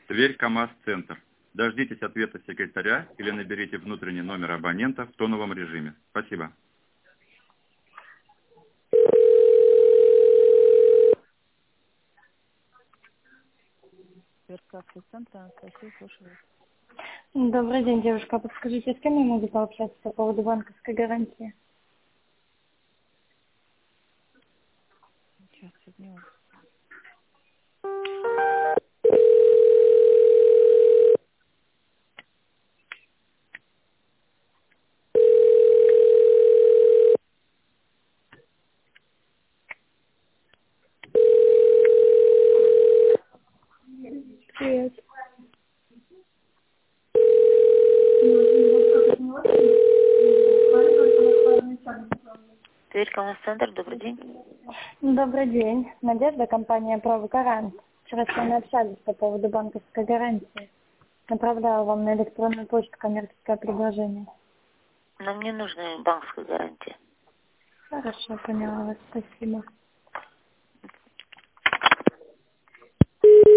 Тверь КамАЗ-центр. Дождитесь ответа секретаря или наберите внутренний номер абонента в тоновом режиме. Спасибо. Центра, Анастасия, слушаю вас. Добрый день, девушка. Подскажите, с кем я могу пообщаться по поводу банковской гарантии? Сейчас соединю. Привет. Тверь КамАЗ-центр, добрый день. Добрый день. Надежда, компания «Правогарант». Вчера с вами общались по поводу банковской гарантии. Направляла вам на электронную почту коммерческое предложение. Нам не нужна банковская гарантия. Хорошо, поняла вас. Спасибо.